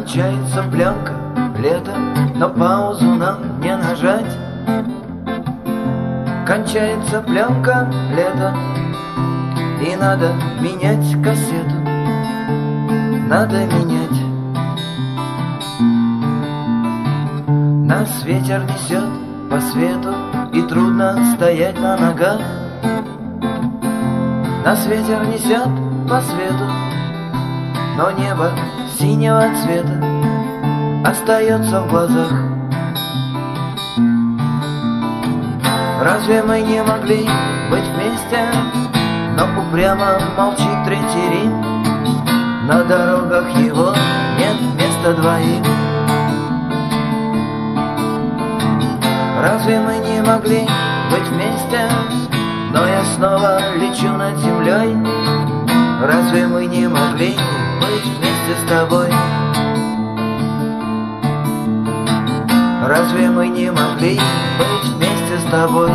Кончается пленка, лето, но паузу нам не нажать. Кончается пленка, лето, и надо менять кассету. Надо менять. Нас ветер несет по свету, и трудно стоять на ногах. Нас ветер несет по свету, но небо синего цвета остается в глазах. Разве мы не могли быть вместе? Но упрямо молчит третий Рим. На дорогах его нет места двоим. Разве мы не могли быть вместе? Но я снова лечу над землей. Разве мы не могли быть вместе с тобой? Разве мы не могли быть вместе с тобой?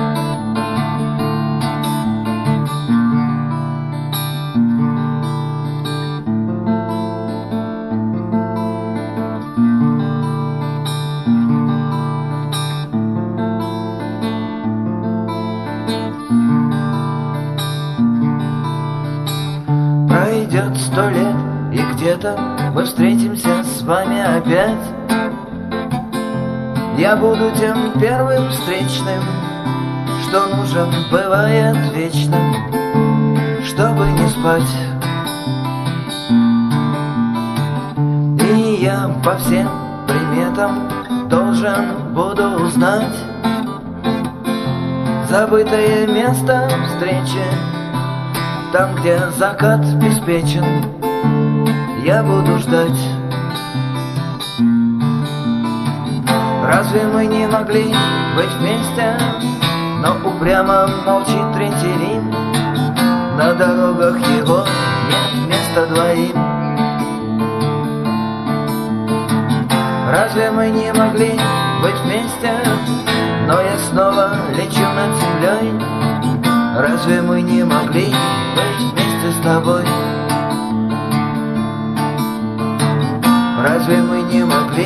Пройдет 100 лет, и где-то мы встретимся с вами опять. Я буду тем первым встречным, что нужен бывает вечно, чтобы не спать. И я по всем приметам должен буду узнать забытое место встречи. Там, где закат беспечен, я буду ждать. Разве мы не могли быть вместе? Но упрямо молчит третий Рим. На дорогах его нет места двоим. Разве мы не могли быть вместе? Но я снова лечу над землей. Разве мы не могли быть вместе с тобой? Разве мы не могли